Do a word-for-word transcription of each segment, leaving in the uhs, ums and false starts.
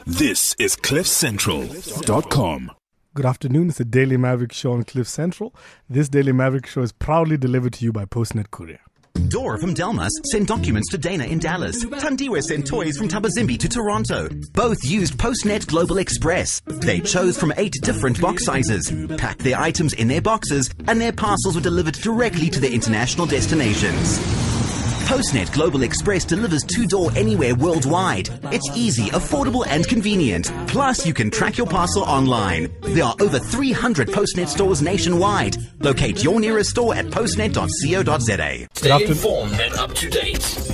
This is cliff central dot com. Good afternoon. It's the Daily Maverick Show on Cliff Central. This Daily Maverick Show is proudly delivered to you by Postnet Courier. Dora from Delmas sent documents to Dana in Dallas. Tandiwe sent toys from Tabazimbi to Toronto. Both used Postnet Global Express. They chose from eight different box sizes, packed their items in their boxes, and their parcels were delivered directly to their international destinations. Postnet Global Express delivers two-door anywhere worldwide. It's easy, affordable, and convenient. Plus, you can track your parcel online. There are over three hundred Postnet stores nationwide. Locate your nearest store at postnet dot co dot za. Stay informed and up to date.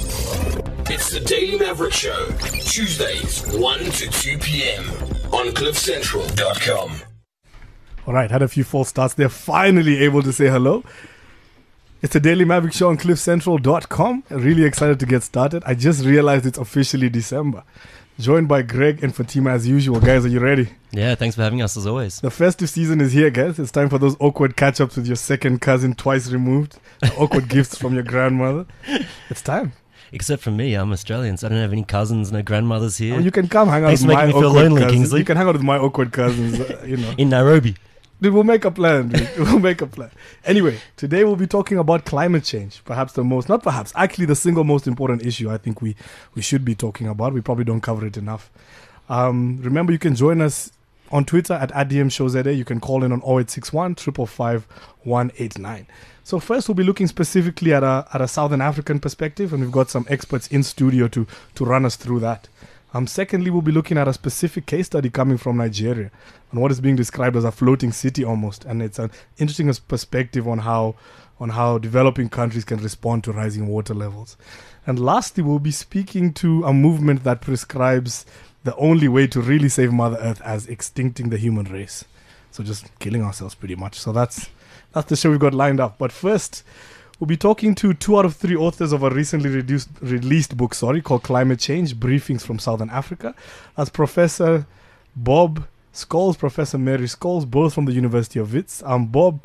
It's the Daily Maverick Show, Tuesdays, one to two p.m. on cliff central dot com. All right, had a few false starts. They're finally able to say hello. It's the Daily Maverick Show on cliff central dot com. Really excited to get started. I just realized it's officially December. Joined by Greg and Fatima as usual. Guys, are you ready? Yeah, thanks for having us as always. The festive season is here, guys. It's time for those awkward catch-ups with your second cousin twice removed. The awkward gifts from your grandmother. It's time. Except for me, I'm Australian, so I don't have any cousins, no grandmothers here. Oh, you can come hang out Thanks with for my making me feel awkward lonely, cousins. Kingsley. You can hang out with my awkward cousins, uh, you know. In Nairobi. Dude, we'll make a plan, dude. We'll make a plan. Anyway, today we'll be talking about climate change. Perhaps the most, not perhaps, actually the single most important issue I think we, we should be talking about. We probably don't cover it enough. Um, remember, you can join us on Twitter at A D M Show Z A. You can call in on oh eight six one, five five five, one eight nine. So first, we'll be looking specifically at a at a Southern African perspective, and we've got some experts in studio to, to run us through that. Um, secondly, we'll be looking at a specific case study coming from Nigeria on what is being described as a floating city almost. And it's an interesting perspective on how on how developing countries can respond to rising water levels. And lastly, we'll be speaking to a movement that prescribes the only way to really save Mother Earth as extincting the human race. So just killing ourselves pretty much. So that's that's the show we've got lined up. But first, we'll be talking to two out of three authors of a recently reduced, released book, sorry, called Climate Change, Briefings from Southern Africa. That's Professor Bob Scholes, Professor Mary Scholes, both from the University of Wits. Um, Bob,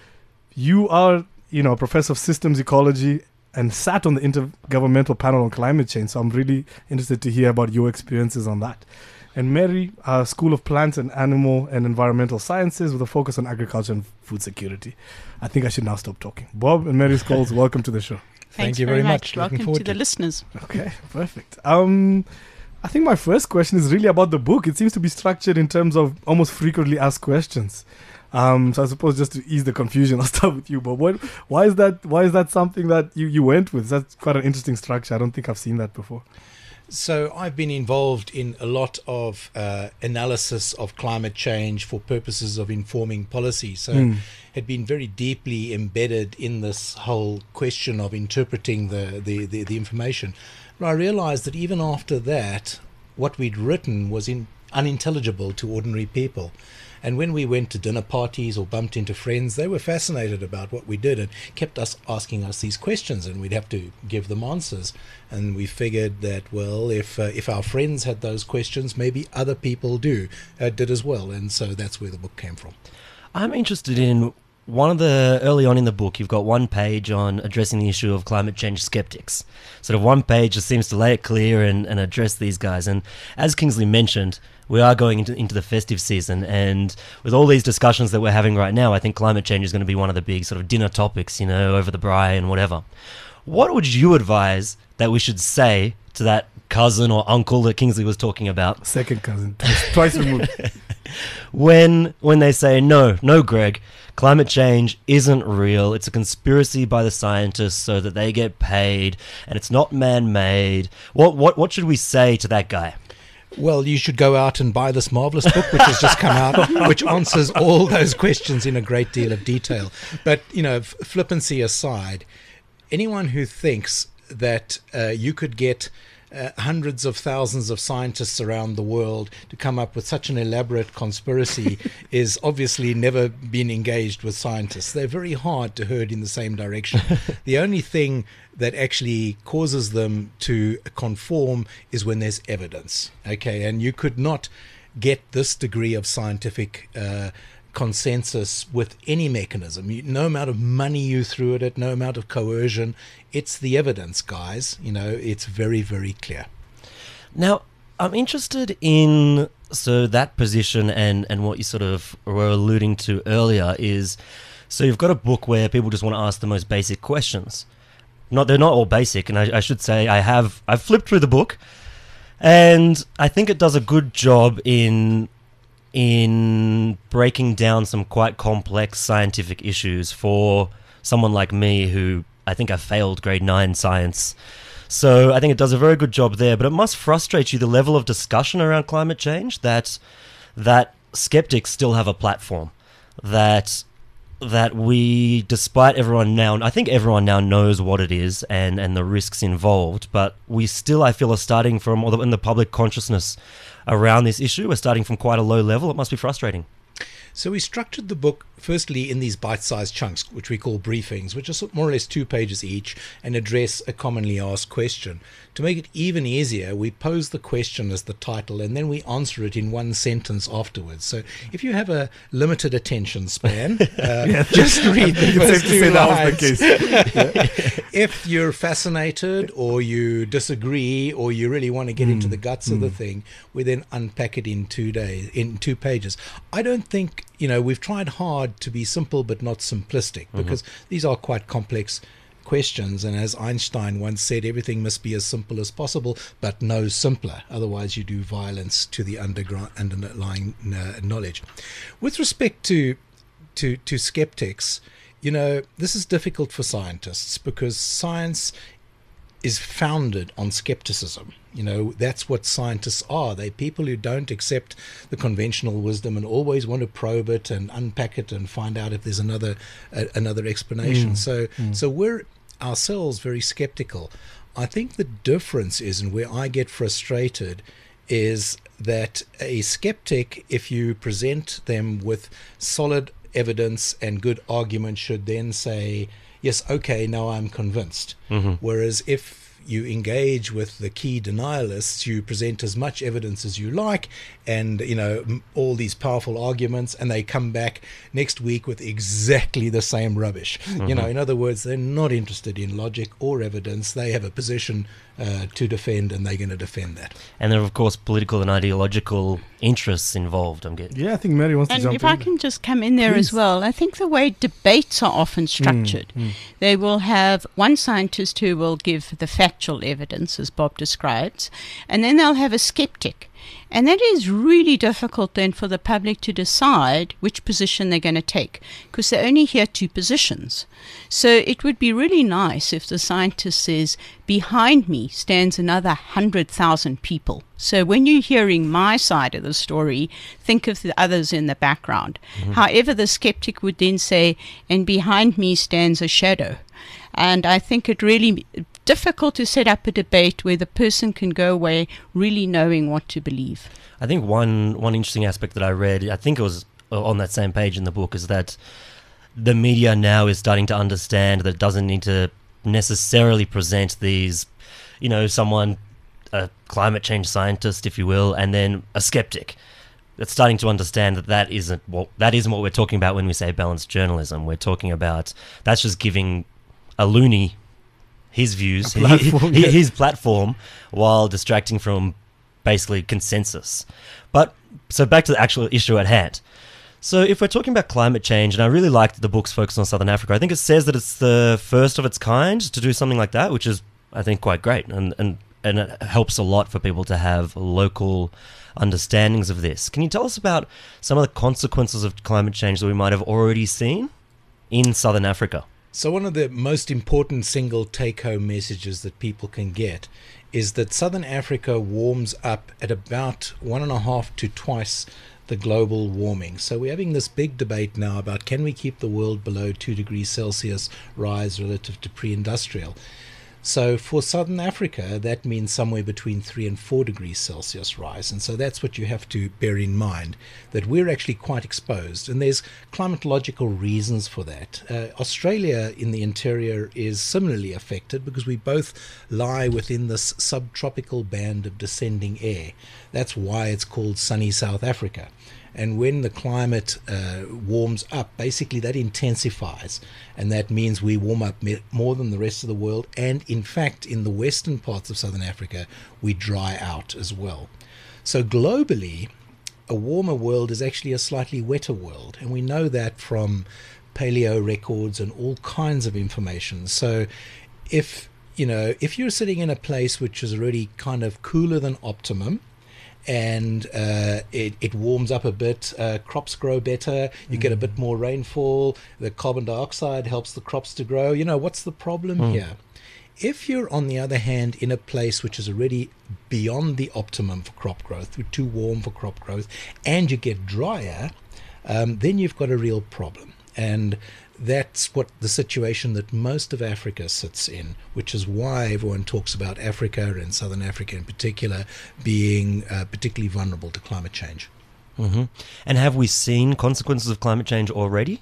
you are, you know, a professor of systems ecology and sat on the Intergovernmental Panel on Climate Change, so I'm really interested to hear about your experiences on that. And Mary, uh, School of Plant and Animal and Environmental Sciences with a focus on agriculture and food security. I think I should now stop talking. Bob and Mary Scholes, welcome to the show. Thanks Thank you very, very much. much. Looking Welcome forward to the to it. listeners. Okay, perfect. Um, I think my first question is really about the book. It seems to be structured in terms of almost frequently asked questions. Um, so I suppose just to ease the confusion, I'll start with you. But what, why is that? Why is that something that you, you went with? That's quite an interesting structure. I don't think I've seen that before. So I've been involved in a lot of uh, analysis of climate change for purposes of informing policy. So Mm. had been very deeply embedded in this whole question of interpreting the, the, the, the information. But I realized that even after that, what we'd written was in, unintelligible to ordinary people. And when we went to dinner parties or bumped into friends, they were fascinated about what we did and kept us asking us these questions, and we'd have to give them answers. And we figured that, well, if uh, if our friends had those questions, maybe other people do uh, did as well. And so that's where the book came from. I'm interested in one of the, early on in the book, you've got one page on addressing the issue of climate change skeptics. Sort of one page that seems to lay it clear and, and address these guys. And as Kingsley mentioned, we are going into, into the festive season, and with all these discussions that we're having right now, I think climate change is going to be one of the big sort of dinner topics, you know, over the braai and whatever. What would you advise that we should say to that cousin or uncle that Kingsley was talking about? Second cousin, twice, twice removed. when when they say, no, no, Greg, climate change isn't real, it's a conspiracy by the scientists so that they get paid, and it's not man-made. What what what should we say to that guy? Well, you should go out and buy this marvelous book which has just come out, which answers all those questions in a great deal of detail. But, you know, f- flippancy aside, anyone who thinks that uh, you could get uh, hundreds of thousands of scientists around the world to come up with such an elaborate conspiracy is obviously never been engaged with scientists. They're very hard to herd in the same direction. The only thing that actually causes them to conform is when there's evidence. Okay, and you could not get this degree of scientific uh, consensus with any mechanism. You, no amount of money you threw at it, no amount of coercion. It's the evidence, guys. You know, it's very, very clear. Now, I'm interested in so that position and, and what you sort of were alluding to earlier is, so you've got a book where people just want to ask the most basic questions. Not they're not all basic, and I, I should say I have I've flipped through the book, and I think it does a good job in in breaking down some quite complex scientific issues for someone like me who I think I failed grade nine science. So I think it does a very good job there, but it must frustrate you the level of discussion around climate change that that skeptics still have a platform, that that we, despite everyone now, I think everyone now knows what it is and, and the risks involved, but we still, I feel, are starting from, or in the public consciousness around this issue, we're starting from quite a low level. It must be frustrating. So we structured the book firstly in these bite-sized chunks, which we call briefings, which are more or less two pages each and address a commonly asked question. To make it even easier, we pose the question as the title and then we answer it in one sentence afterwards. So if you have a limited attention span, uh, yeah, just read the first two lines. If you're fascinated or you disagree or you really want to get mm. into the guts mm. of the thing, we then unpack it in two days, in two pages. I don't think, you know, we've tried hard to be simple but not simplistic, because mm-hmm. these are quite complex questions, and as Einstein once said, everything must be as simple as possible but no simpler, otherwise you do violence to the underground underlying uh, knowledge. With respect to to to skeptics, you know, this is difficult for scientists because science is founded on skepticism. You know, that's what scientists are. They're people who don't accept the conventional wisdom and always want to probe it and unpack it and find out if there's another uh, another explanation. Mm. So, mm. so we're ourselves very skeptical. I think the difference is, and where I get frustrated, is that a skeptic, if you present them with solid evidence and good argument, should then say, yes, okay, now I'm convinced. Mm-hmm. Whereas if you engage with the key denialists, you present as much evidence as you like and, you know, all these powerful arguments, and they come back next week with exactly the same rubbish. Mm-hmm. You know, in other words, they're not interested in logic or evidence. They have a position uh, to defend, and they're going to defend that. And there are, of course, political and ideological interests involved, I'm getting. Yeah, I think Mary wants and to jump if in. I can just come in there Please. as well, I think the way debates are often structured, mm, mm. they will have one scientist who will give the factual evidence, as Bob describes, and then they'll have a skeptic. And that is really difficult then for the public to decide which position they're going to take, because they only hear two positions. So it would be really nice if the scientist says, behind me stands another one hundred thousand people. So when you're hearing my side of the story, think of the others in the background. Mm-hmm. However, the skeptic would then say, and behind me stands a shadow. And I think it really difficult to set up a debate where the person can go away really knowing what to believe. I think one one interesting aspect that I read, I think it was on that same page in the book, is that the media now is starting to understand that it doesn't need to necessarily present these, you know, someone, a climate change scientist, if you will, and then a skeptic. It's starting to understand that that isn't what that isn't what we're talking about when we say balanced journalism. We're talking about that's just giving a loony his views, platform, his, yeah. his platform, while distracting from basically consensus. But so back to the actual issue at hand. So if we're talking about climate change, and I really liked the book's focus on Southern Africa, I think it says that it's the first of its kind to do something like that, which is, I think, quite great. And, and, and it helps a lot for people to have local understandings of this. Can you tell us about some of the consequences of climate change that we might have already seen in Southern Africa? So one of the most important single take-home messages that people can get is that Southern Africa warms up at about one and a half to twice the global warming. So we're having this big debate now about, can we keep the world below two degrees Celsius rise relative to pre-industrial? So for Southern Africa, that means somewhere between three and four degrees Celsius rise. And so that's what you have to bear in mind, that we're actually quite exposed. And there's climatological reasons for that. Uh, Australia in the interior is similarly affected because we both lie within this subtropical band of descending air. That's why it's called sunny South Africa. And when the climate uh, warms up, basically that intensifies. And that means we warm up more than the rest of the world. And in fact, in the western parts of Southern Africa, we dry out as well. So globally, a warmer world is actually a slightly wetter world, and we know that from paleo records and all kinds of information. So if you know if you're sitting in a place which is already kind of cooler than optimum, and uh, it, it warms up a bit, uh, crops grow better, you mm. get a bit more rainfall, the carbon dioxide helps the crops to grow. You know, what's the problem mm. here? If you're, on the other hand, in a place which is already beyond the optimum for crop growth, too warm for crop growth, and you get drier, um, then you've got a real problem. And that's what the situation that most of Africa sits in, which is why everyone talks about Africa, and Southern Africa in particular, being uh, particularly vulnerable to climate change. Mm-hmm. And have we seen consequences of climate change already?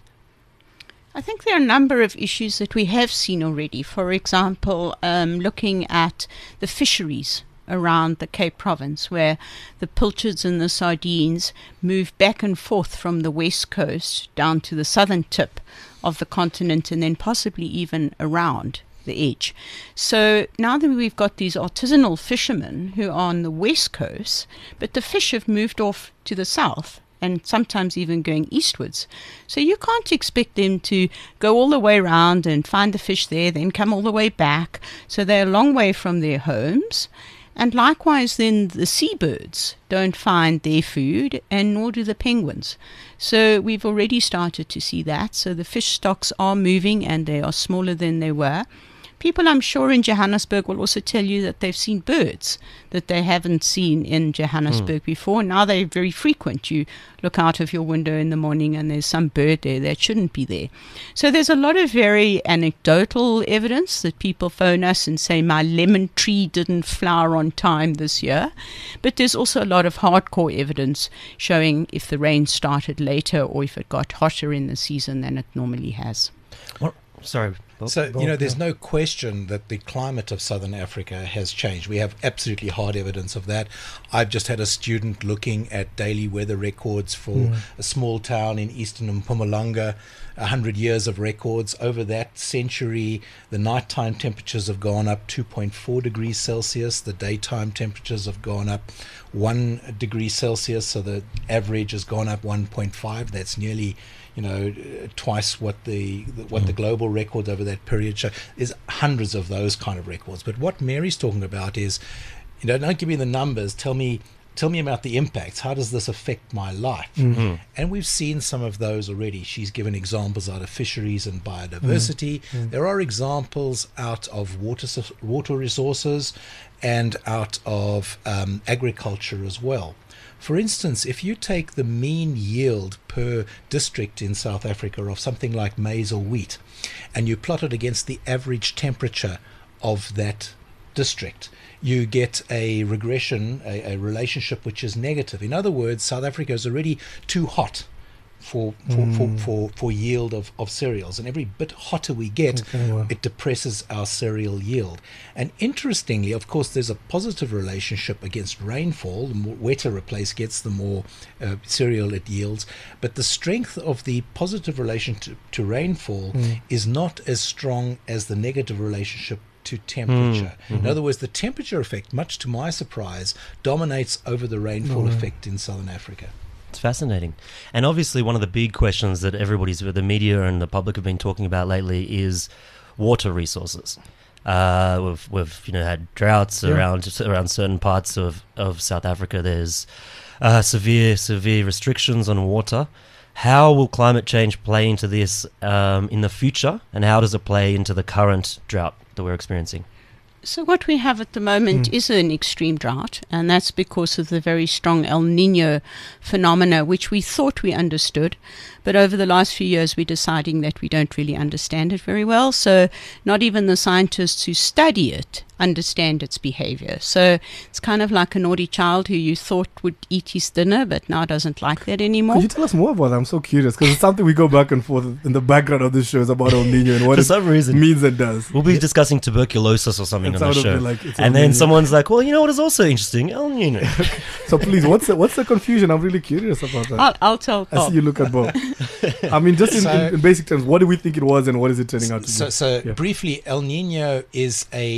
I think there are a number of issues that we have seen already. For example, um, looking at the fisheries around the Cape Province, where the pilchards and the sardines move back and forth from the west coast down to the southern tip of the continent, and then possibly even around the edge. So now that we've got these artisanal fishermen who are on the west coast, but the fish have moved off to the south, and sometimes even going eastwards. So you can't expect them to go all the way around and find the fish there, then come all the way back. So they're a long way from their homes. And likewise, then the seabirds don't find their food, and nor do the penguins. So we've already started to see that. So the fish stocks are moving, and they are smaller than they were. People, I'm sure, in Johannesburg will also tell you that they've seen birds that they haven't seen in Johannesburg mm. before. Now they're very frequent. You look out of your window in the morning and there's some bird there that shouldn't be there. So there's a lot of very anecdotal evidence that people phone us and say, my lemon tree didn't flower on time this year. But there's also a lot of hardcore evidence showing if the rain started later or if it got hotter in the season than it normally has. What? Sorry. So, you know, there's no question that the climate of Southern Africa has changed. We have absolutely hard evidence of that. I've just had a student looking at daily weather records for mm. a small town in eastern Mpumalanga, one hundred years of records. Over that century, the nighttime temperatures have gone up two point four degrees Celsius. The daytime temperatures have gone up one degree Celsius. So the average has gone up one point five. That's nearly, you know, twice what the what mm. the global records over that period show. There's hundreds of those kind of records. But what Mary's talking about is, you know, don't give me the numbers. Tell me, tell me about the impacts. How does this affect my life? Mm-hmm. And we've seen some of those already. She's given examples out of fisheries and biodiversity. Mm-hmm. There are examples out of water water resources and out of um, agriculture as well. For instance, if you take the mean yield per district in South Africa of something like maize or wheat, and you plot it against the average temperature of that district, you get a regression, a, a relationship which is negative. In other words, South Africa is already too hot for for, mm. for, for, for yield of, of cereals. And every bit hotter we get, okay, well. it depresses our cereal yield. And interestingly, of course, there's a positive relationship against rainfall. The more wetter a place gets, the more uh, cereal it yields. But the strength of the positive relation to, to rainfall mm. is not as strong as the negative relationship to temperature. Mm, mm-hmm. In other words, the temperature effect, much to my surprise, dominates over the rainfall mm. effect in Southern Africa. It's fascinating. And obviously one of the big questions that everybody's, the media and the public have been talking about lately is water resources. Uh, we've, we've you know, had droughts yeah. around around certain parts of, of South Africa. There's uh, severe, severe restrictions on water. How will climate change play into this um, in the future, and how does it play into the current drought that we're experiencing? So what we have at the moment mm. is an extreme drought, and that's because of the very strong El Nino phenomena, which we thought we understood. But over the last few years, we're deciding that we don't really understand it very well. So not even the scientists who study it understand its behavior. So it's kind of like a naughty child who you thought would eat his dinner, but now doesn't like that anymore. Could you tell us more about that? I'm so curious, because it's something we go back and forth in the background of this show is about El Nino and what For it some reason, means and does. We'll be discussing tuberculosis or something It's on the out of show. the, like, it's and El then Nino. someone's like, well, you know what is also interesting? El Nino. So please, what's the, what's the confusion? I'm really curious about that. I'll, I'll tell I Bob. see you look at Bob. I mean, just in, So- in, in basic terms, what do we think it was and what is it turning out to So, be? so Yeah. briefly, El Nino is a wave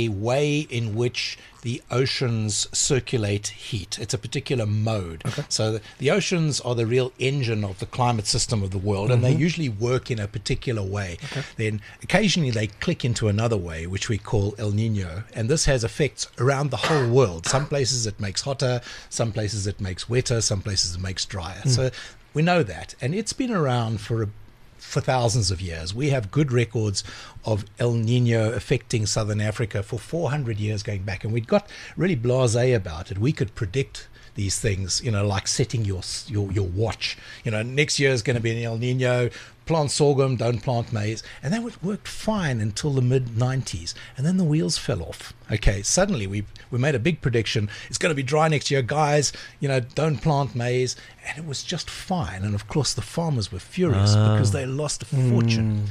way in which the oceans circulate heat. It's a particular mode. Okay. So the, the oceans are the real engine of the climate system of the world, and they usually work in a particular way. Okay. Then occasionally they click into another way, which we call El Nino, and this has effects around the whole world. Some places it makes hotter, some places it makes wetter, some places it makes drier. So we know that, and it's been around for a for thousands of years. We have good records of El Nino affecting Southern Africa for four hundred years going back, and we'd got really blasé about it. We could predict these things, you know, like setting your your your watch. You know, next year is going to be an El Nino. Plant sorghum, don't plant maize. And that would worked fine until the mid nineties. And then the wheels fell off. Okay, suddenly we we made a big prediction. It's going to be dry next year, guys. You know, don't plant maize. And it was just fine. And of course, the farmers were furious Ah. because they lost a fortune.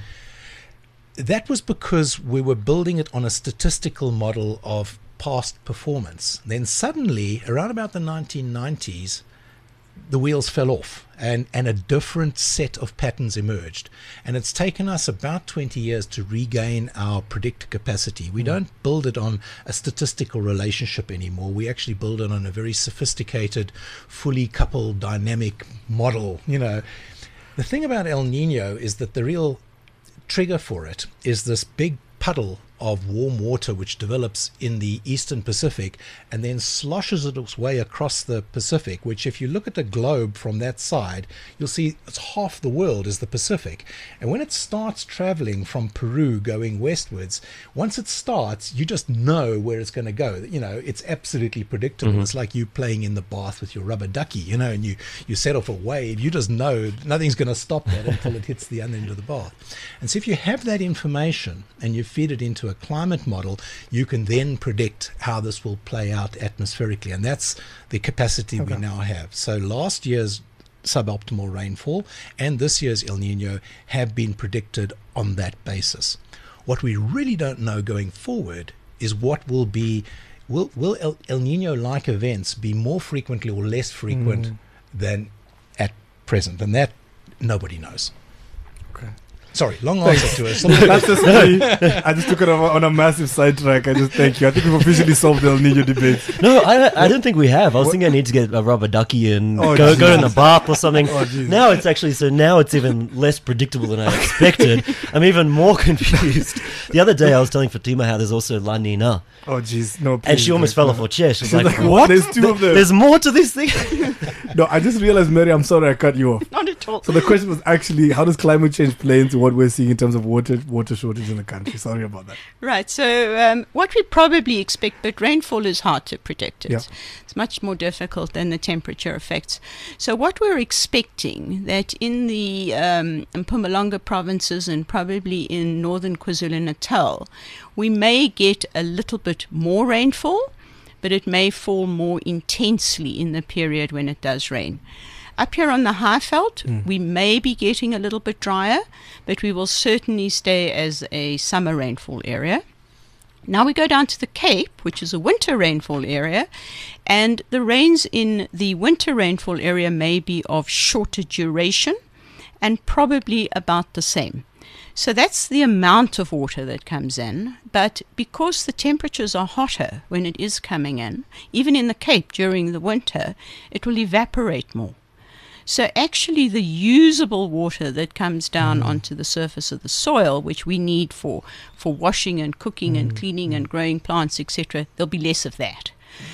That was because we were building it on a statistical model of past performance. Then suddenly, around about the nineteen nineties, the wheels fell off, and, and a different set of patterns emerged. And it's taken us about twenty years to regain our predictor capacity. We don't build it on a statistical relationship anymore. We actually build it on a very sophisticated, fully coupled dynamic model. You know, the thing about El Nino is that the real trigger for it is this big puddle of warm water which develops in the eastern Pacific and then sloshes its way across the Pacific, which if you look at the globe from that side, you'll see it's half the world is the Pacific. And when it starts traveling from Peru going westwards, once it starts, you just know where it's going to go. You know, it's absolutely predictable. Mm-hmm. It's like you playing in the bath with your rubber ducky, you know, and you, you set off a wave. You just know nothing's going to stop that until it hits the other end of the bath. And so if you have that information and you feed it into a climate model, you can then predict how this will play out atmospherically, and that's the capacity Okay. we now have. So last year's suboptimal rainfall and this year's El Nino have been predicted on that basis. What we really don't know going forward is what will be, will, will El, El Nino-like events be more frequently or less frequent Mm. than at present, and that nobody knows. Okay. Sorry, long answer to it. That's just me. I just took it on a, on a massive sidetrack. I just thank you. I think we've officially solved the El Nino debate. No, I, I don't think we have. I was thinking I need to get a rubber ducky and Oh, go, geez. go in the bath or something. Oh, geez. Now it's actually, so now it's even less predictable than I expected. I'm even more confused. The other day I was telling Fatima how there's also La Nina. Oh, jeez. No, And please, she almost Greg, fell no. off her chair. She was She's like, like, what? There's two of them. There's more to this thing? No, I just realized, Mary, I'm sorry I cut you off. Not at all. So the question was actually, how does climate change play into what we're seeing in terms of water water shortage in the country? Sorry about that. Right. So um, what we probably expect, but rainfall is hard to predict. It's, Yeah. it's much more difficult than the temperature effects. So what we're expecting that in the um, Mpumalanga provinces and probably in northern KwaZulu-Natal, we may get a little bit more rainfall, but it may fall more intensely in the period when it does rain. Up here on the Highveld, Mm. we may be getting a little bit drier, but we will certainly stay as a summer rainfall area. Now we go down to the Cape, which is a winter rainfall area, and the rains in the winter rainfall area may be of shorter duration and probably about the same. So that's the amount of water that comes in, but because the temperatures are hotter when it is coming in, even in the Cape during the winter, it will evaporate more. So actually the usable water that comes down Mm. onto the surface of the soil, which we need for, for washing and cooking Mm. and cleaning and growing plants, et cetera, there'll be less of that.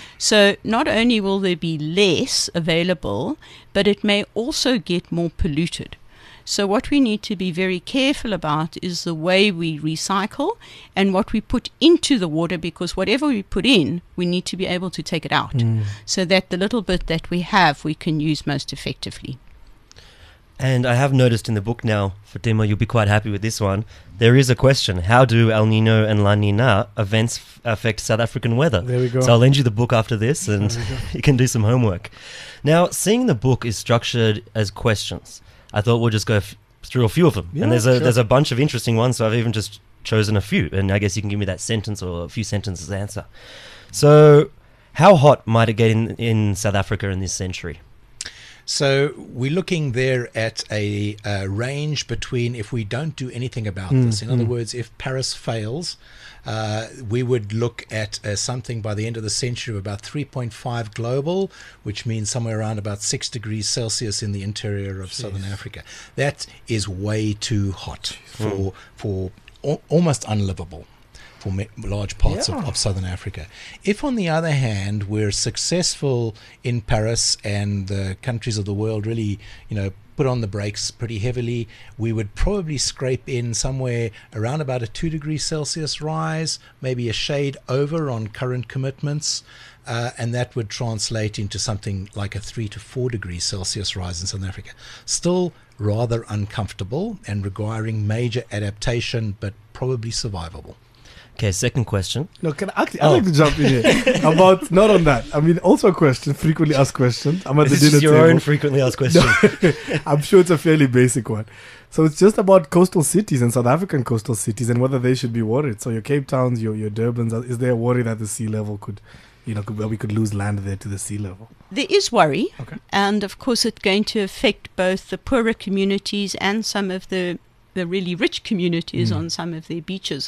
So not only will there be less available, but it may also get more polluted. So what we need to be very careful about is the way we recycle and what we put into the water, because whatever we put in, we need to be able to take it out so that the little bit that we have, we can use most effectively. And I have noticed in the book now, Fatima, you'll be quite happy with this one. There is a question: how do El Nino and La Nina events f- affect South African weather? There we go. So I'll lend you the book after this, and you can do some homework. Now, seeing the book is structured as questions, I thought we'll just go f- through a few of them. Yeah, and there's a sure. there's a bunch of interesting ones, so I've even just chosen a few, and I guess you can give me that sentence or a few sentences answer. So, how hot might it get in in South Africa in this century? So we're looking there at a, a range between, if we don't do anything about Mm, this, in other mm. words, if Paris fails, uh, we would look at uh, something by the end of the century of about three point five global, which means somewhere around about six degrees Celsius in the interior of southern Africa. That is way too hot for, for al- almost unlivable for me- large parts Yeah. of, of southern Africa. If, on the other hand, we're successful in Paris and the countries of the world really, you know, put on the brakes pretty heavily, we would probably scrape in somewhere around about a two degrees Celsius rise, maybe a shade over on current commitments, uh, and that would translate into something like a three to four degrees Celsius rise in Southern Africa. Still rather uncomfortable and requiring major adaptation, but probably survivable. Okay, second question. No, can I, actually, I'd like to jump in here about, not on that. I mean, also a question, frequently asked question. I'm at This the dinner is your table. own frequently asked question. I'm sure it's a fairly basic one. So it's just about coastal cities and South African coastal cities and whether they should be worried. So your Cape Towns, your your Durbans, is there a worry that the sea level could, you know, could, where we could lose land there to the sea level? There is worry, Okay. and of course it's going to affect both the poorer communities and some of the, the really rich communities Mm. on some of their beaches.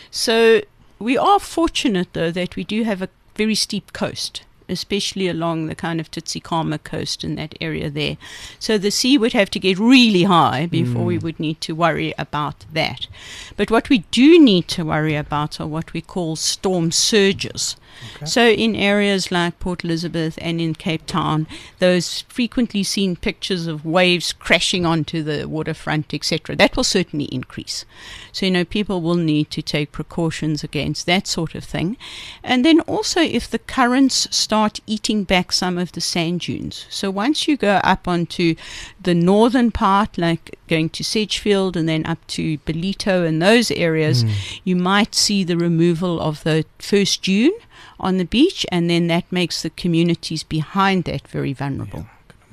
So we are fortunate, though, that we do have a very steep coast, especially along the kind of Tsitsikamma coast in that area there. So the sea would have to get really high before we would need to worry about that. But what we do need to worry about are what we call storm surges. So in areas like Port Elizabeth and in Cape Town, those frequently seen pictures of waves crashing onto the waterfront, et cetera, that will certainly increase. So, you know, people will need to take precautions against that sort of thing. And then also if the currents start eating back some of the sand dunes. So once you go up onto the northern part, like going to Sedgefield and then up to Belito and those areas, you might see the removal of the first dune on the beach, and then that makes the communities behind that very vulnerable.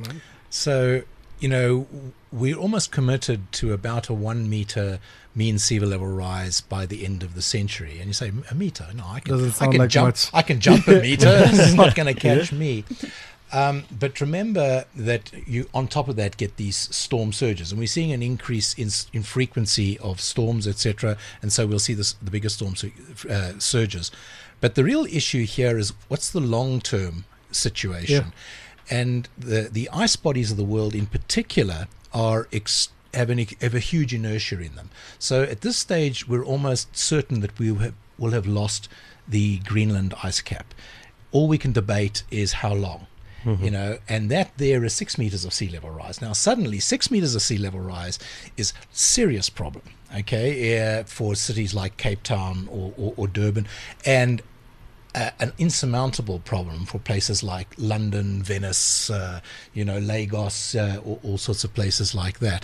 So, you know, we're almost committed to about a one meter mean sea level rise by the end of the century. And you say, a meter? No, I can, Doesn't I sound can like jump. much. I can jump a meter. It's not going to catch me. Um, but remember that you, on top of that, get these storm surges, and we're seeing an increase in in frequency of storms, et cetera. And so we'll see this, the bigger storm sur- uh, surges. But the real issue here is what's the long-term situation, and the the ice bodies of the world, in particular, are ex- have, an, have a huge inertia in them. So at this stage, we're almost certain that we will have, will have lost the Greenland ice cap. All we can debate is how long. Mm-hmm. You know, and that there is six meters of sea level rise. Now, suddenly, six meters of sea level rise is a serious problem, okay, uh, for cities like Cape Town or, or, or Durban, and uh, an insurmountable problem for places like London, Venice, uh, you know, Lagos, uh, or all sorts of places like that.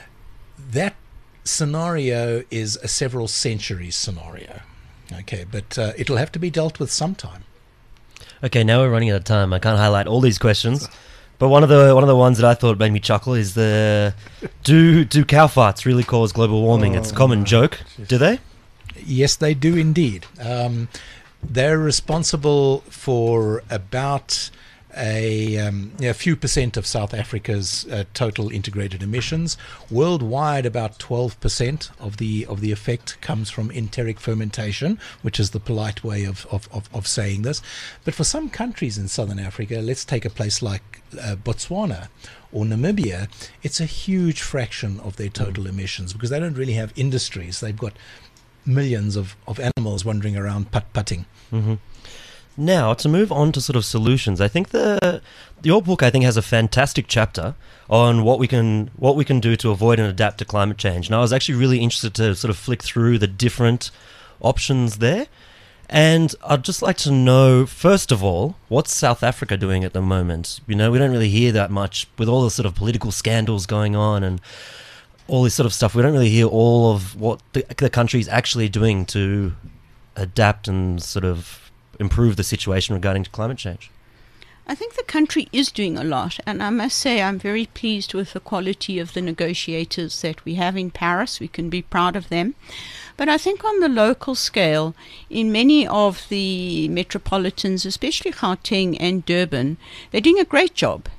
That scenario is a several centuries scenario, okay, but uh, it'll have to be dealt with sometime. Okay, now we're running out of time. I can't highlight all these questions, but one of the one of the ones that I thought made me chuckle is the do do cow farts really cause global warming? Oh, it's a common joke. Do they? Yes, they do indeed. Um, they're responsible for about a, um, a few percent of South Africa's uh, total integrated emissions. Worldwide, about twelve percent of the of the effect comes from enteric fermentation, which is the polite way of, of, of, of saying this. But for some countries in Southern Africa, let's take a place like uh, Botswana or Namibia, it's a huge fraction of their total emissions because they don't really have industries. They've got millions of, of animals wandering around putt-putting. Mm-hmm. Now, to move on to sort of solutions, I think the your book, I think, has a fantastic chapter on what we can what we can do to avoid and adapt to climate change. And I was actually really interested to sort of flick through the different options there. And I'd just like to know, first of all, what's South Africa doing at the moment? You know, we don't really hear that much with all the sort of political scandals going on and all this sort of stuff. We don't really hear all of what the, the country's actually doing to adapt and sort of improve the situation regarding to climate change. I think the country is doing a lot, and I must say I'm very pleased with the quality of the negotiators that we have in Paris. We can be proud of them. But I think on the local scale, in many of the metropolitans, especially Gauteng and Durban, they're doing a great job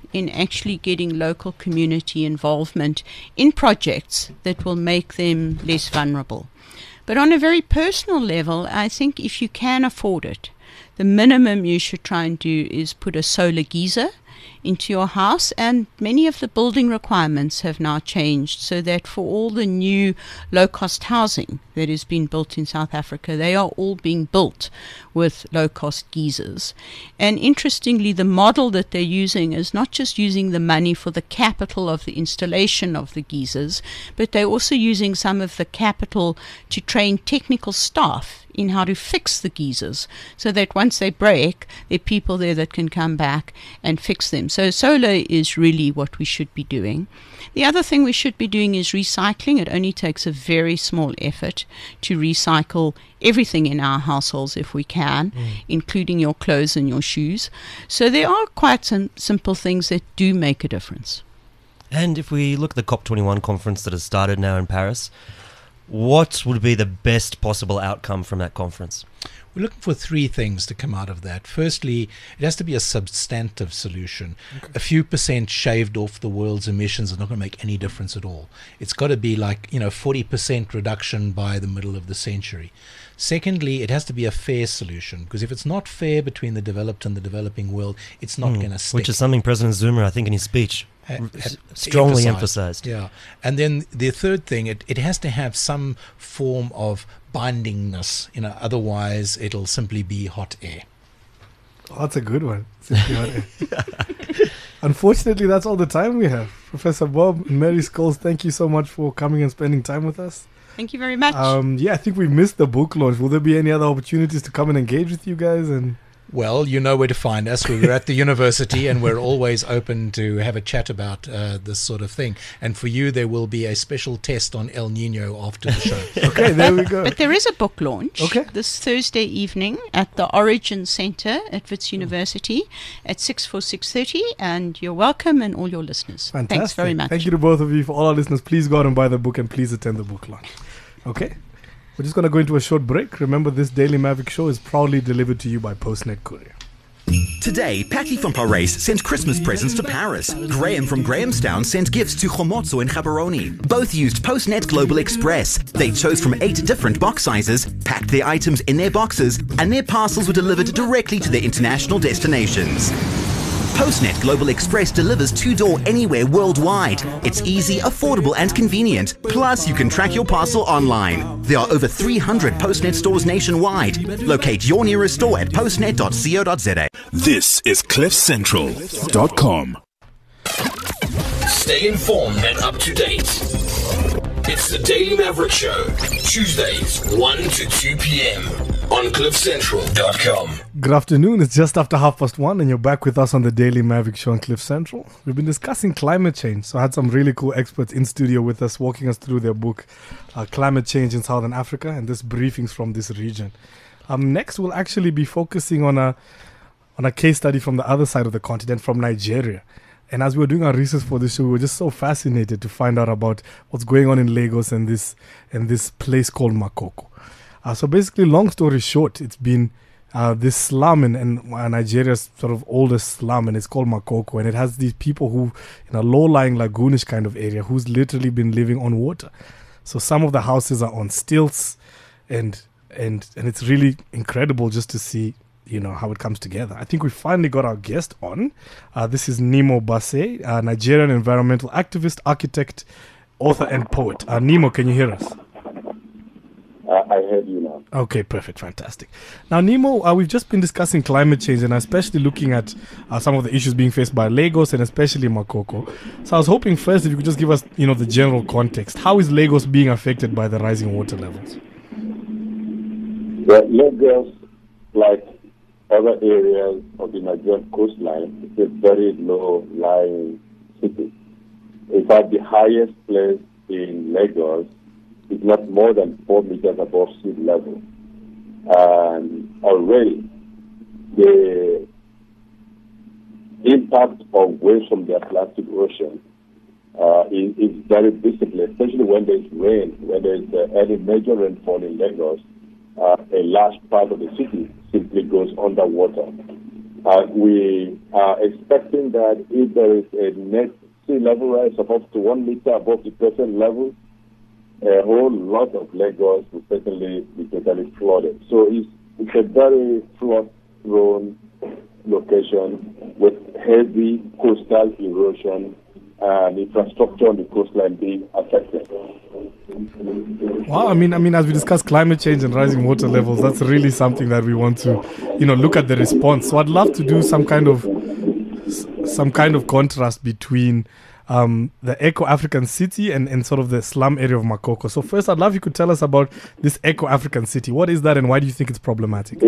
in actually getting local community involvement in projects that will make them less vulnerable. But on a very personal level, I think if you can afford it, the minimum you should try and do is put a solar geyser into your house, and many of the building requirements have now changed so that for all the new low-cost housing that is being built in South Africa, they are all being built with low-cost geysers. And interestingly, the model that they're using is not just using the money for the capital of the installation of the geysers, but they're also using some of the capital to train technical staff in how to fix the geysers, so that once they break, there are people there that can come back and fix them. So solar is really what we should be doing. The other thing we should be doing is recycling. It only takes a very small effort to recycle everything in our households if we can, mm. including your clothes and your shoes. So there are quite some simple things that do make a difference. And if we look at the COP twenty-one conference that has started now in Paris, what would be the best possible outcome from that conference? We're looking for three things to come out of that. Firstly, it has to be a substantive solution. Okay. A few percent shaved off the world's emissions is not going to make any difference at all. It's got to be like, you know, forty percent reduction by the middle of the century. Secondly, it has to be a fair solution, because if it's not fair between the developed and the developing world, it's not mm, going to stick. Which is something President Zuma, I think, in his speech Had, strongly emphasized. Yeah. And then the third thing, it, it has to have some form of bindingness, you know, otherwise it'll simply be hot air. Oh, that's a good one. Simply hot air. Unfortunately, that's all the time we have. Professor Bob and Mary Scholes, thank you so much for coming and spending time with us. Thank you very much. Um, yeah, I think we've missed the book launch. Will there be any other opportunities to come and engage with you guys? And Well, you know where to find us. We're at the university, and we're always open to have a chat about uh, this sort of thing. And for you, there will be a special test on El Nino after the show. Okay, there we go. But there is a book launch okay. this Thursday evening at the Origin Centre at Wits University at six for six thirty, and you're welcome, and all your listeners. Fantastic. Thanks very much. Thank you to both of you. For all our listeners, please go out and buy the book, and please attend the book launch. Okay? We're just going to go into a short break. Remember, this Daily Maverick show is proudly delivered to you by Postnet Courier. Today, Patty from Parys sent Christmas presents to Paris. Graham from Grahamstown sent gifts to Khomotso and Gaborone. Both used Postnet Global Express. They chose from eight different box sizes, packed their items in their boxes, and their parcels were delivered directly to their international destinations. Postnet Global Express delivers two-door anywhere worldwide. It's easy, affordable, and convenient. Plus, you can track your parcel online. There are over three hundred Postnet stores nationwide. Locate your nearest store at postnet dot co dot za. This is cliff central dot com. Stay informed and up to date. It's the Daily Maverick Show, Tuesdays, one to two p.m. on cliff central dot com. Good afternoon. It's just after half past one, and you're back with us on the Daily Maverick Show on Cliff Central. We've been discussing climate change, so I had some really cool experts in studio with us, walking us through their book, uh, Climate Change in Southern Africa, and this briefings from this region. Um, next, we'll actually be focusing on a on a case study from the other side of the continent, from Nigeria. And as we were doing our research for this show, we were just so fascinated to find out about what's going on in Lagos and this and this place called Makoko. Uh, so basically, long story short, it's been uh, this slum in, in uh, Nigeria's sort of oldest slum, and it's called Makoko, and it has these people who, in a low-lying lagoonish kind of area, who's literally been living on water. So some of the houses are on stilts, and and and it's really incredible just to see, you know, how it comes together. I think we finally got our guest on. Uh, this is Nemo Bassey, a Nigerian environmental activist, architect, author, and poet. Uh, Nemo, can you hear us? Uh, I heard you now. Okay, perfect, fantastic. Now, Nemo, uh, we've just been discussing climate change, and especially looking at uh, some of the issues being faced by Lagos and especially Makoko. So I was hoping first if you could just give us, you know, the general context. How is Lagos being affected by the rising water levels? Well, Lagos, like other areas of the Nigerian coastline, is a very low-lying city. In fact, the highest place in Lagos is not more than four meters above sea level. And already the impact of waves from the Atlantic Ocean uh, is, is very visible, especially when there's rain. When there's uh, any major rainfall in Lagos, uh, a large part of the city simply goes underwater. Uh, we are expecting that if there is a net sea level rise of up to one meter above the present level, a whole lot of Lagos will certainly be totally flooded. So it's, it's a very flood-prone location with heavy coastal erosion and infrastructure on the coastline being affected. Wow, I mean, I mean, as we discuss climate change and rising water levels, that's really something that we want to, you know, look at the response. So I'd love to do some kind of, some kind of contrast between um, the Eco-African city and, and sort of the slum area of Makoko. So first, I'd love you could tell us about this Eco-African city. What is that, and why do you think it's problematic?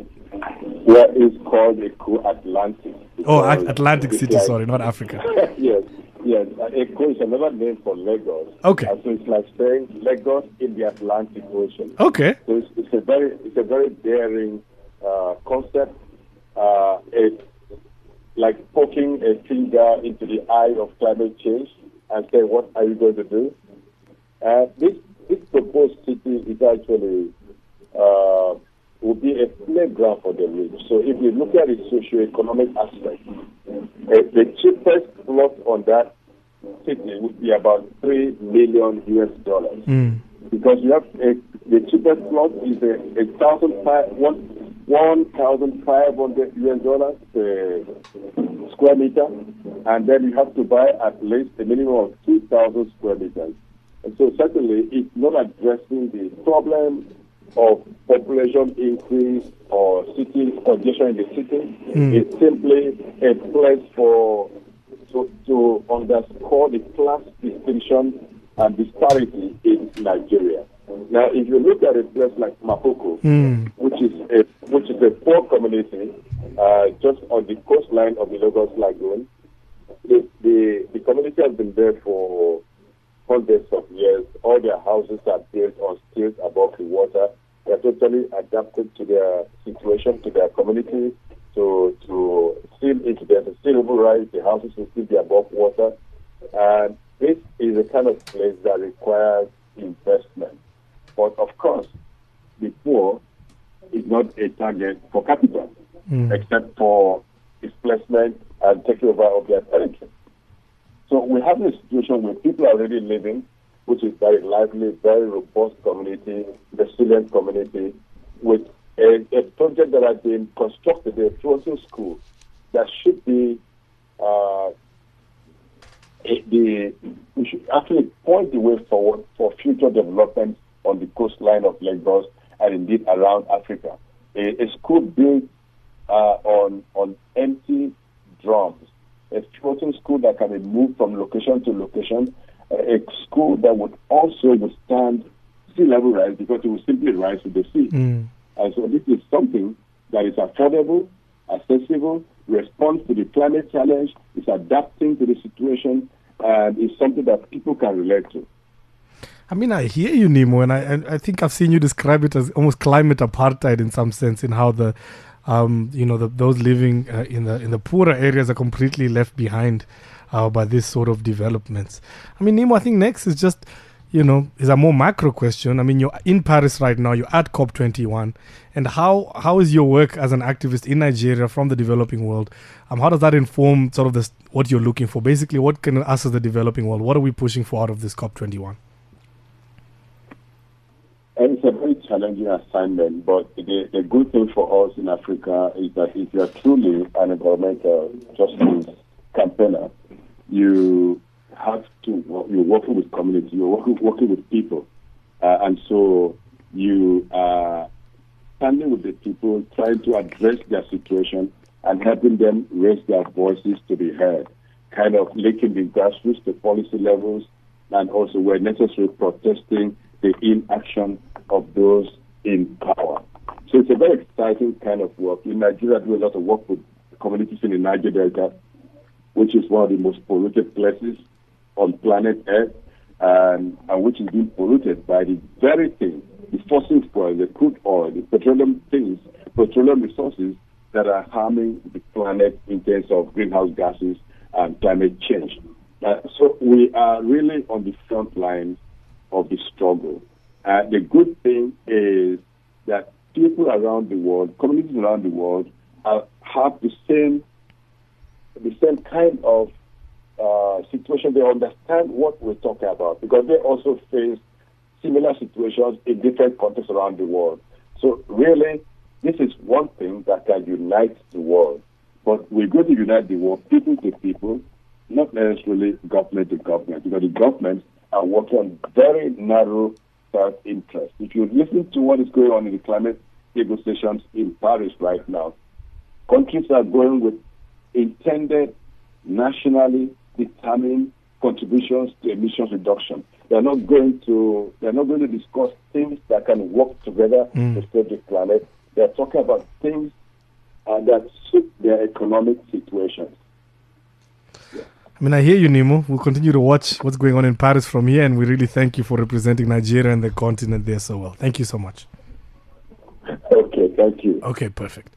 Well, it's called Eco-Atlantic. Oh, Atlantic City, like, sorry, not Africa. Yes. Yes, uh, Eco is another name for Lagos. Okay. Uh, so it's like saying Lagos in the Atlantic Ocean. Okay. So it's, it's a very, it's a very daring uh, concept. Uh, it's like poking a finger into the eye of climate change and saying, "What are you going to do?" Uh, this this proposed city is actually uh, will be a playground for the rich. So if you look at the socio-economic aspect, uh, the cheapest plot on that city would be about three million U S dollars. Mm. Because you have a, the cheapest plot is a, a thousand five one one thousand five hundred U S dollars per square meter, and then you have to buy at least a minimum of two thousand square meters. And so certainly it's not addressing the problem of population increase or city congestion in the city. Mm. It's simply a place for to, to underscore the class distinction and disparity in Nigeria. Now, if you look at a place like Makoko, mm. which is a which is a poor community uh, just on the coastline of the Lagos Lagoon, the, the the community has been there for hundreds of years. All their houses are built on stilts above the water. They are totally adapted to their situation, to their community, to to still if there's a sea level rise, the houses will still be above water. And this is a kind of place that requires investment. But of course, the poor is not a target for capital, mm. except for displacement and taking over of their territory. So we have a situation where people are already living, which is very lively, very robust community, resilient community, with a, a project that has been constructed, a floating school, that should be uh, a, the we should actually point the way forward for future development on the coastline of Lagos and indeed around Africa. A, a school built uh, on on empty drums, a floating school that can be moved from location to location, a school that would also withstand sea level rise because it would simply rise with the sea. Mm. And so this is something that is affordable, accessible, responds to the climate challenge, is adapting to the situation, and is something that people can relate to. I mean, I hear you, Nemo, and I, I think I've seen you describe it as almost climate apartheid in some sense, in how the, um, you know, the, those living uh, in the in the poorer areas are completely left behind uh, by this sort of developments. I mean, Nemo, I think next is just, you know, is a more macro question. I mean, you're in Paris right now, you're at COP twenty-one, and how how is your work as an activist in Nigeria from the developing world? Um, how does that inform sort of this, what you're looking for? Basically, what can us as the developing world, what are we pushing for out of this COP twenty-one? And it's a very challenging assignment, but the, the good thing for us in Africa is that if you are truly an environmental justice campaigner, you have to work, you're working with community, you're working, working with people. Uh, and so you are standing with the people, trying to address their situation and helping them raise their voices to be heard, kind of linking the grassroots to policy levels, and also where necessary protesting the inaction of those in power. So it's a very exciting kind of work. In Nigeria, I do a lot of work with communities in the Niger Delta, which is one of the most polluted places on planet Earth, and, and which is being polluted by the very thing, the fossil fuel, the crude oil, the petroleum things, petroleum resources that are harming the planet in terms of greenhouse gases and climate change. Uh, so we are really on the front lines of the struggle. Uh, the good thing is that people around the world, communities around the world, uh, have the same the same kind of uh, situation. They understand what we're talking about because they also face similar situations in different countries around the world. So really, this is one thing that can unite the world. But we're going to unite the world, people to people, not necessarily government to government, because the governments are working on very narrow self-interest. If you listen to what is going on in the climate negotiations in Paris right now, countries are going with intended, nationally determined contributions to emissions reduction. They're not going to they're not going to discuss things that can work together mm. to save the planet. They're talking about things uh, that suit their economic situations. Yeah. I mean, I hear you, Nemo. We'll continue to watch what's going on in Paris from here, and we really thank you for representing Nigeria and the continent there so well. Thank you so much. Okay, thank you. Okay, perfect.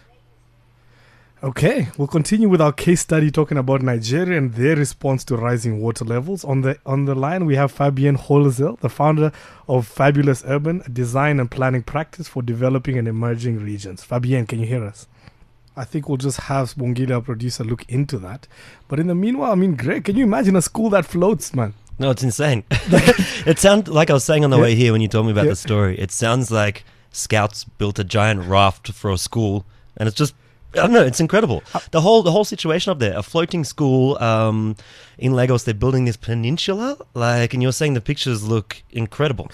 Okay, we'll continue with our case study talking about Nigeria and their response to rising water levels. On the on the line, we have Fabienne Holzel, the founder of Fabulous Urban, a design and planning practice for developing and emerging regions. Fabienne, can you hear us? I think we'll just have Bongile, our producer, look into that. But in the meanwhile, I mean, Greg, can you imagine a school that floats, man? No, it's insane. It sounds like I was saying on the yeah. way here when you told me about yeah. the story. It sounds like scouts built a giant raft for a school, and it's just, I don't know, it's incredible. The whole the whole situation up there, a floating school um, in Lagos. They're building this peninsula, like, and you're saying the pictures look incredible.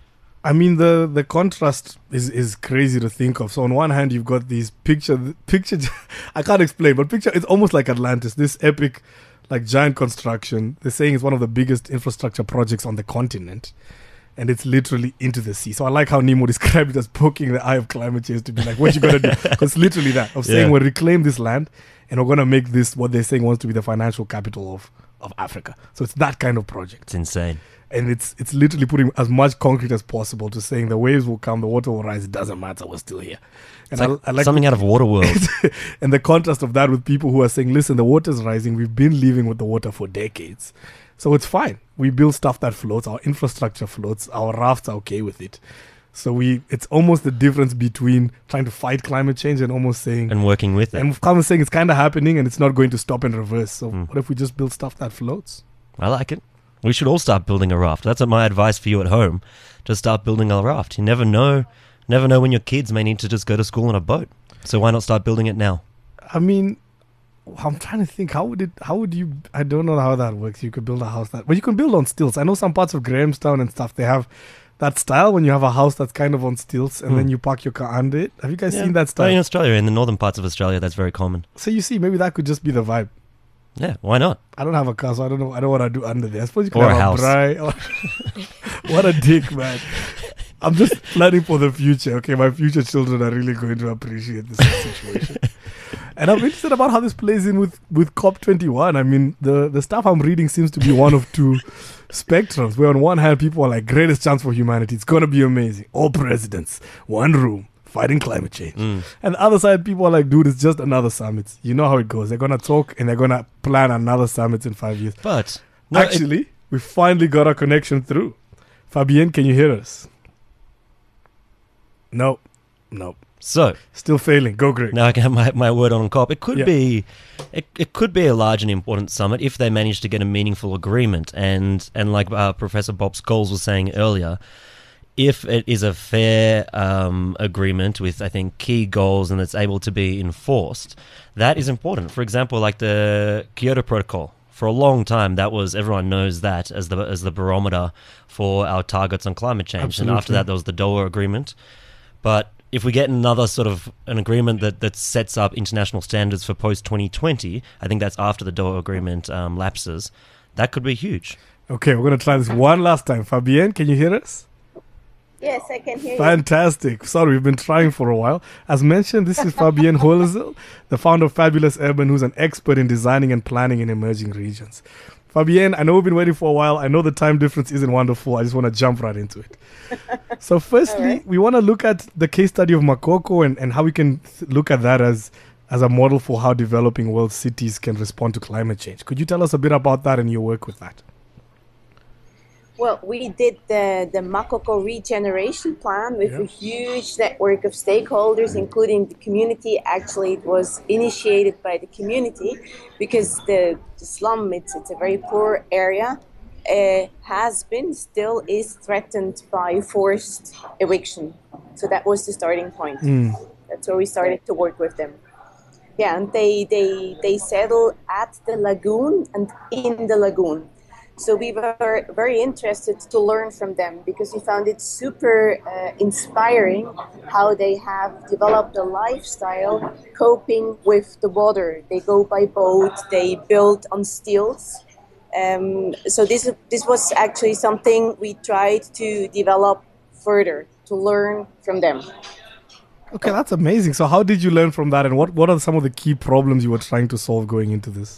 I mean, the, the contrast is, is crazy to think of. So on one hand, you've got these picture picture. I can't explain, but picture it's almost like Atlantis. This epic, like giant construction. They're saying it's one of the biggest infrastructure projects on the continent. And it's literally into the sea. So I like how Nemo described it as poking the eye of climate change to be like, what you going to do? Because literally that, of saying Yeah. we'll reclaim this land and we're going to make this what they're saying wants to be the financial capital of, of Africa. So it's that kind of project. It's insane. And it's it's literally putting as much concrete as possible to saying the waves will come, the water will rise, it doesn't matter, we're still here. And It's like, I, I like something out of Waterworld. and the contrast of that with people who are saying, listen, the water's rising, we've been living with the water for decades. So it's fine. We build stuff that floats. Our infrastructure floats. Our rafts are okay with it. So we, it's almost the difference between trying to fight climate change and almost saying, And working with it. and kind of saying it's kind of happening and it's not going to stop and reverse. So Mm. what if we just build stuff that floats? I like it. We should all start building a raft. That's my advice for you at home. Just start building a raft. You never know, never know when your kids may need to just go to school on a boat. So why not start building it now? I mean, I'm trying to think. How would it? How would you? I don't know how that works. You could build a house that, but you can build on stilts. I know some parts of Grahamstown and stuff. They have that style when you have a house that's kind of on stilts, and Hmm. then you park your car under it. Have you guys Yeah. seen that Oh, style? in Australia, in the northern parts of Australia, that's very common. So you see, maybe that could just be the vibe. Yeah, why not? I don't have a car, so I don't know. I don't know what I do under there. I suppose you could Or a have house. braai or- what a dick, man. I'm just planning for the future. Okay, my future children are really going to appreciate this situation. And I'm interested about how this plays in with, with COP twenty-one. I mean, the, the stuff I'm reading seems to be one of two spectrums, where on one hand, people are like, greatest chance for humanity. It's going to be amazing. All presidents, one room, fighting climate change. Mm. And the other side, people are like, dude, it's just another summit. You know how it goes. They're going to talk and they're going to plan another summit in five years. But no, it- Actually, we finally got our connection through. Fabienne, can you hear us? No. No. so Still failing. Go, Greg. now I can have my, my word on COP. It could Yeah. be, it, it could be a large and important summit if they manage to get a meaningful agreement. And and like uh, Professor Bob Scholes was saying earlier, if it is a fair um, agreement with, I think, key goals and it's able to be enforced, that is important. For example, like the Kyoto Protocol. For a long time, that was, everyone knows that as the as the barometer for our targets on climate change. Absolutely. And after that, there was the Doha Agreement. But if we get another sort of an agreement that, that sets up international standards for post twenty twenty, I think that's after the Doha Agreement um, lapses, that could be huge. Okay, we're going to try this one last time. Fabienne, can you hear us? Yes, I can hear you. Fantastic. Sorry, we've been trying for a while. As mentioned, this is Fabienne Holzel, the founder of Fabulous Urban, who's an expert in designing and planning in emerging regions. Fabienne, I know we've been waiting for a while. I know the time difference isn't wonderful. I just want to jump right into it. So firstly, right. we want to look at the case study of Makoko and, and how we can th- look at that as, as a model for how developing world cities can respond to climate change. Could you tell us a bit about that and your work with that? Well, we did the, the Makoko regeneration plan with Yeah. a huge network of stakeholders, including the community. Actually, it was initiated by the community because the, the slum, it's, it's a very poor area, uh, has been, still is threatened by forced eviction. So that was the starting point. That's where we started to work with them. Yeah, and they, they, they settle at the lagoon and in the lagoon. So we were very interested to learn from them because we found it super uh, inspiring how they have developed a lifestyle coping with the water. They go by boat, they build on stilts. Um, so this this was actually something we tried to develop further, to learn from them. Okay, that's amazing. So how did you learn from that, and what, what are some of the key problems you were trying to solve going into this?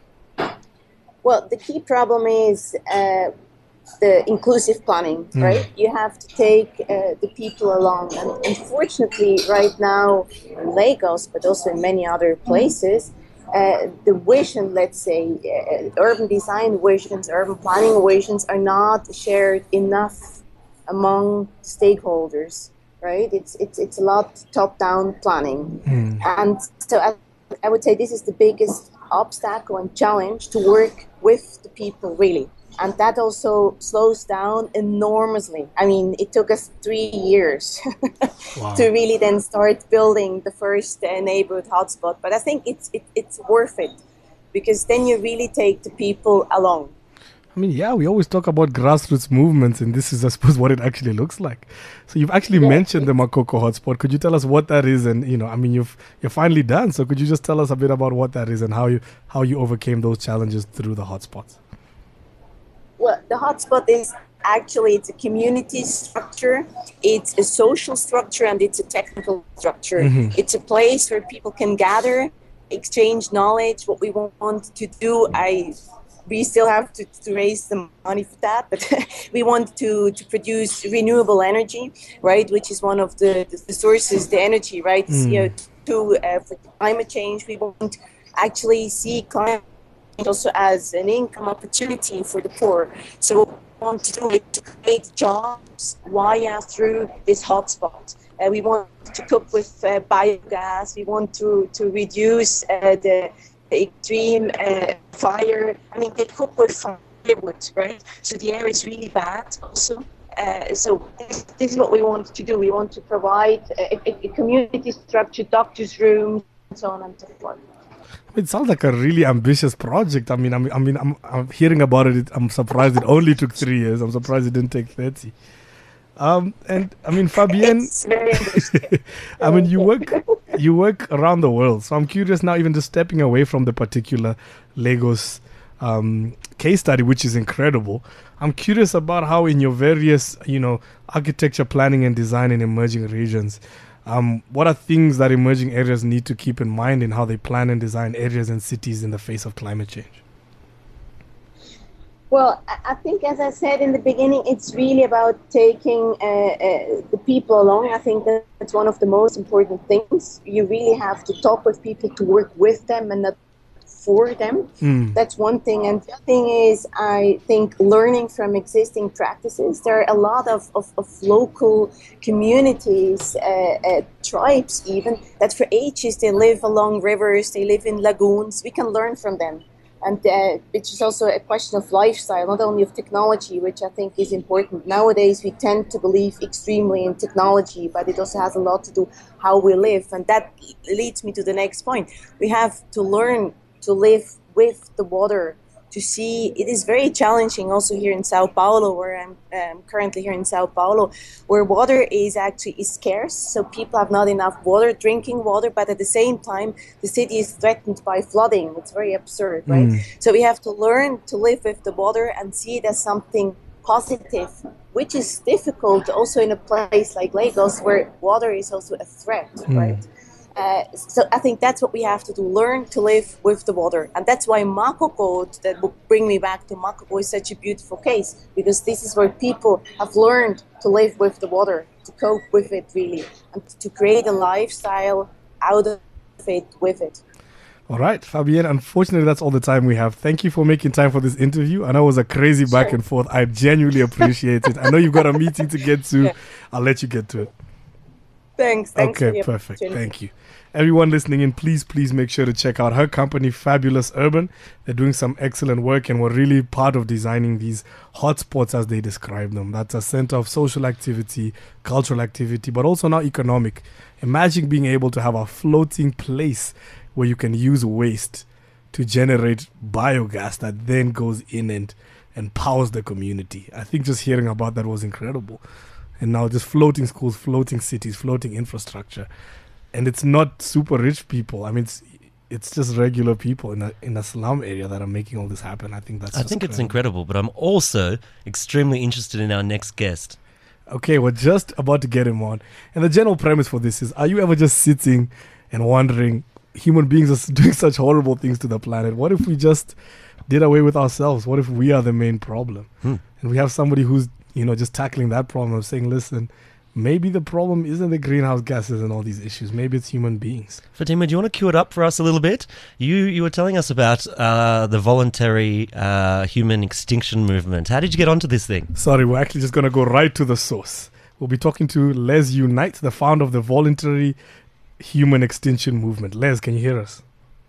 Well, the key problem is uh, the inclusive planning, Mm. right? You have to take uh, the people along. And unfortunately, right now in Lagos, but also in many other places, uh, the vision, let's say, uh, urban design visions, urban planning visions are not shared enough among stakeholders, right? It's, it's, it's a lot top-down planning. Mm. And so I, I would say this is the biggest obstacle and challenge to work with the people, really. And that also slows down enormously. I mean, it took us three years Wow. to really then start building the first uh, neighborhood hotspot. But I think it's it, it's worth it because then you really take the people along. I mean, yeah, we always talk about grassroots movements, and this is, I suppose, what it actually looks like. So you've actually Yeah. mentioned the Makoko hotspot. Could you tell us what that is? And, you know, I mean, you've you're finally done. So could you just tell us a bit about what that is and how you how you overcame those challenges through the hotspots? Well, the hotspot is actually, it's a community structure, it's a social structure, and it's a technical structure. Mhm. It's a place where people can gather, exchange knowledge, what we want to do. I we still have to, to raise some money for that, but we want to, to produce renewable energy, right, which is one of the, the, the sources, the energy, right, Mm. C O two uh, for climate change. We want to actually see climate change also as an income opportunity for the poor. So what we want to do is to create jobs via through this hotspot. Uh, we want to cook with uh, biogas. We want to, to reduce uh, the extreme uh, fire. I mean, they cook with firewood, right? So the air is really bad also. Uh, so this, this is what we want to do. We want to provide a, a, a community structure, doctors' rooms, and so on and so forth. It sounds like a really ambitious project. I mean, I mean, I mean, I'm, I'm hearing about it. I'm surprised it only took three years. I'm surprised it didn't take thirty. Um, and I mean, Fabienne, It's very ambitious. I mean, you work you work around the world. So I'm curious now, even just stepping away from the particular Lagos um, case study, which is incredible. I'm curious about how in your various, you know, architecture, planning and design in emerging regions, um, what are things that emerging areas need to keep in mind in how they plan and design areas and cities in the face of climate change? Well, I I think, as I said in the beginning, it's really about taking uh, uh, the people along. I think that that's one of the most important things. You really have to talk with people, to work with them and not for them. Mm. That's one thing. And the other thing is, I think, learning from existing practices. There are a lot of, of, of local communities, uh, uh, tribes even, that for ages they live along rivers, they live in lagoons. We can learn from them. And uh, which is also a question of lifestyle, not only of technology, which I think is important. Nowadays, we tend to believe extremely in technology, but it also has a lot to do how we live. And that leads me to the next point. We have to learn to live with the water, to see. It is very challenging also here in Sao Paulo, where I'm um, currently here in Sao Paulo, where water is actually is scarce. So people have not enough water, drinking water, but at the same time, the city is threatened by flooding. It's very absurd, right? Mm. So we have to learn to live with the water and see it as something positive, which is difficult also in a place like Lagos, where water is also a threat, Mm. right? Uh, so I think that's what we have to do, learn to live with the water. And that's why Makoko, that will bring me back to Makoko, is such a beautiful case, because this is where people have learned to live with the water, to cope with it really, and to create a lifestyle out of it with it. All right, Fabienne, unfortunately, that's all the time we have. Thank you for making time for this interview. I know it was a crazy back Sure. and forth. I genuinely appreciate it. I know you've got a meeting to get to. Yeah. I'll let you get to it. Thanks. Thanks for Okay, the perfect. opportunity. Thank you. Everyone listening in, please, please make sure to check out her company, Fabulous Urban. They're doing some excellent work and we're really part of designing these hotspots as they describe them. That's a center of social activity, cultural activity, but also now economic. Imagine being able to have a floating place where you can use waste to generate biogas that then goes in and, and powers the community. I think just hearing about that was incredible. And now just floating schools, floating cities, floating infrastructure. And it's not super rich people. I mean, it's it's just regular people in a in a slum area that are making all this happen. I think that's I just think it's incredible. incredible, but I'm also extremely interested in our next guest. Okay, we're just about to get him on. And the general premise for this is, are you ever just sitting and wondering, human beings are doing such horrible things to the planet? What if we just did away with ourselves? What if we are the main problem? Hmm. And we have somebody who's, you know, just tackling that problem of saying, listen, maybe the problem isn't the greenhouse gases and all these issues. Maybe it's human beings. Fatima, do you want to cue it up for us a little bit? You you were telling us about uh, the voluntary uh, human extinction movement. How did you get onto this thing? Sorry, we're actually just going to go right to the source. We'll be talking to Les Unite, the founder of the Voluntary Human Extinction Movement. Les, can you hear us?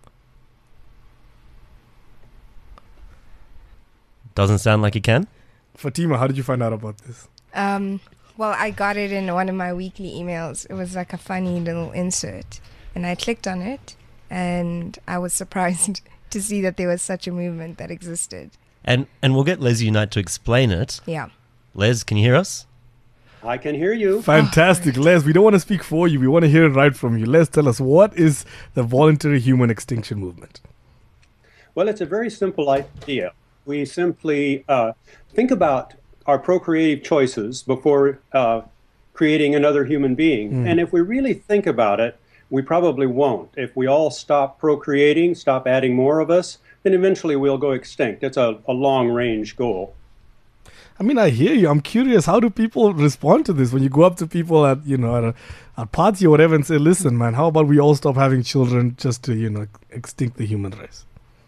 Doesn't sound like you can. Fatima, how did you find out about this? Um, well, I got it in one of my weekly emails. It was like a funny little insert. And I clicked on it, and I was surprised to see that there was such a movement that existed. And and we'll get Les Unite to explain it. Yeah. Les, can you hear us? I can hear you. Fantastic. Les, we don't want to speak for you. We want to hear it right from you. Les, tell us, what is the Voluntary Human Extinction Movement? Well, it's a very simple idea. We simply uh, think about our procreative choices before uh, creating another human being. Mm. And if we really think about it, we probably won't. If we all stop procreating, stop adding more of us, then eventually we'll go extinct. It's a, a long-range goal. I mean, I hear you. I'm curious. How do people respond to this when you go up to people at, you know, at a, a party or whatever and say, listen, man, how about we all stop having children just to, you know, extinct the human race?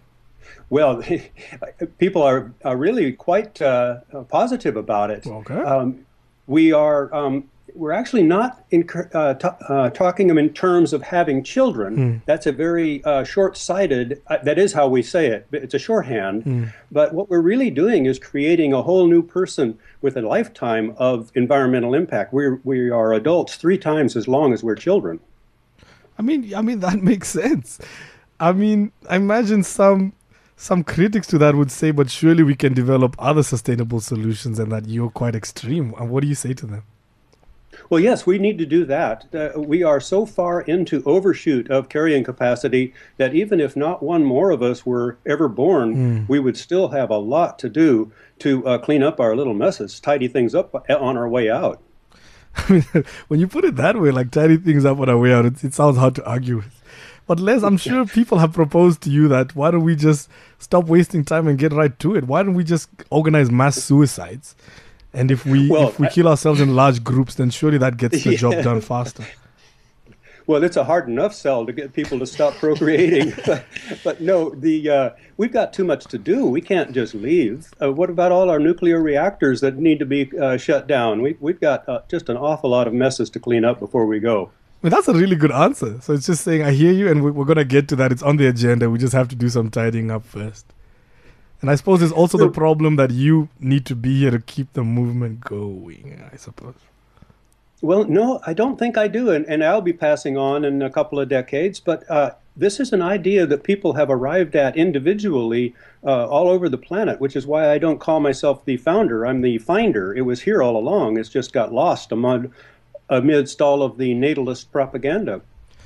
Well, people are, are really quite uh, positive about it. Okay. Um, we are um, we're actually not in, uh, t- uh, talking them in terms of having children. Mm. That's a very uh, short-sighted. Uh, that is how we say it. It's a shorthand. Mm. But what we're really doing is creating a whole new person with a lifetime of environmental impact. We we are adults three times as long as we're children. I mean, I mean that makes sense. I mean, I imagine some. Some critics to that would say, but surely we can develop other sustainable solutions, and that you're quite extreme. And what do you say to them? Well, yes, we need to do that. Uh, we are so far into overshoot of carrying capacity that even if not one more of us were ever born, Mm. we would still have a lot to do to uh, clean up our little messes, tidy things up on our way out. I mean, when you put it that way, like tidy things up on our way out, it, it sounds hard to argue with. But Les, I'm sure people have proposed to you that why don't we just stop wasting time and get right to it? Why don't we just organize mass suicides? And if we Well, if we I- kill ourselves in large groups, then surely that gets the Yeah. job done faster. Well, it's a hard enough sell to get people to stop procreating, but, but no, the uh, we've got too much to do. We can't just leave. Uh, what about all our nuclear reactors that need to be uh, shut down? We, we've got uh, just an awful lot of messes to clean up before we go. I mean, that's a really good answer. So it's just saying, I hear you, and we- we're going to get to that. It's on the agenda. We just have to do some tidying up first. And I suppose there's also the problem that you need to be here to keep the movement going, I suppose. Well, no, I don't think I do, and, and I'll be passing on in a couple of decades. But uh, this is an idea that people have arrived at individually uh, all over the planet, which is why I don't call myself the founder. I'm the finder. It was here all along. It's just got lost among, amidst all of the natalist propaganda.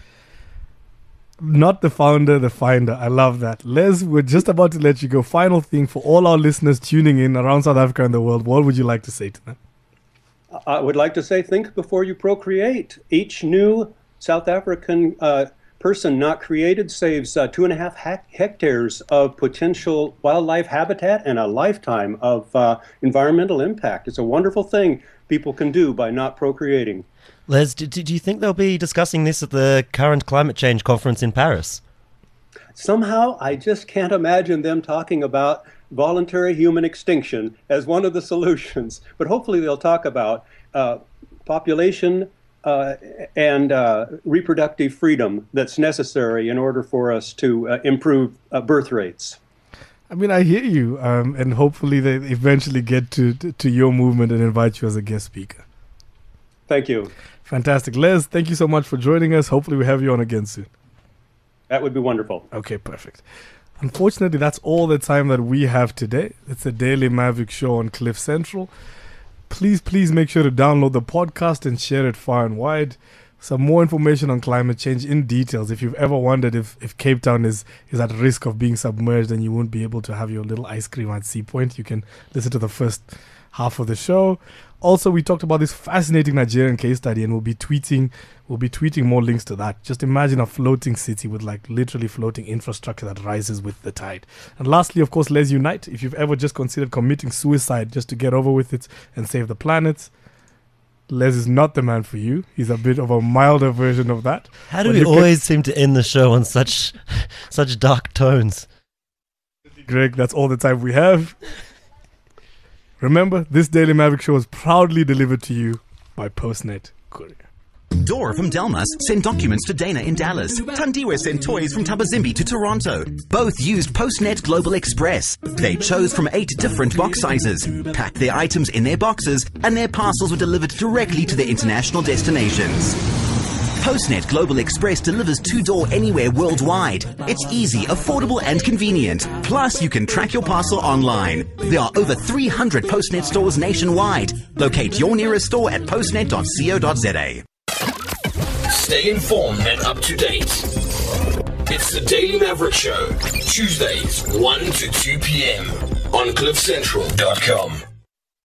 Not the founder, the finder. I love that. Les, we're just about to let you go. Final thing for all our listeners tuning in around South Africa and the world. What would you like to say to them? I would like to say, think before you procreate. Each new South African uh, person not created saves uh, two and a half ha- hectares of potential wildlife habitat and a lifetime of uh, environmental impact. It's a wonderful thing people can do by not procreating. Les, do, do you think they'll be discussing this at the current climate change conference in Paris? somehow I just can't imagine them talking about voluntary human extinction as one of the solutions. But hopefully they'll talk about uh, population uh, and uh, reproductive freedom that's necessary in order for us to uh, improve uh, birth rates. I mean, I hear you, um, and hopefully they eventually get to, to to your movement and invite you as a guest speaker. Thank you. Fantastic. Les, thank you so much for joining us. Hopefully we have you on again soon. That would be wonderful. Okay, perfect. Unfortunately, that's all the time that we have today. It's the Daily Maverick Show on Cliff Central. Please, please make sure to download the podcast and share it far and wide. Some more information on climate change in details. If you've ever wondered if, if Cape Town is, is at risk of being submerged and you won't be able to have your little ice cream at Sea Point, you can listen to the first half of the show. Also, we talked about this fascinating Nigerian case study, and we'll be tweeting we'll be tweeting more links to that. Just imagine a floating city with like literally floating infrastructure that rises with the tide. And lastly, of course, Let's Unite. If you've ever just considered committing suicide just to get over with it and save the planet, Les is not the man for you. He's a bit of a milder version of that. How do But we you can- always seem to end the show on such such dark tones? Greg, that's all the time we have. Remember, this Daily Maverick Show is proudly delivered to you by Postnet Courier. Dora from Delmas sent documents to Dana in Dallas. Tandiwe sent toys from Tabazimbi to Toronto. Both used Postnet Global Express. They chose from eight different box sizes, packed their items in their boxes, and their parcels were delivered directly to their international destinations. Postnet Global Express delivers two-door anywhere worldwide. It's easy, affordable, and convenient. Plus, you can track your parcel online. There are over three hundred Postnet stores nationwide. Locate your nearest store at postnet dot co dot za. Stay informed and up to date. It's the Daily Maverick Show, Tuesdays, one to two p.m. on cliff central dot com.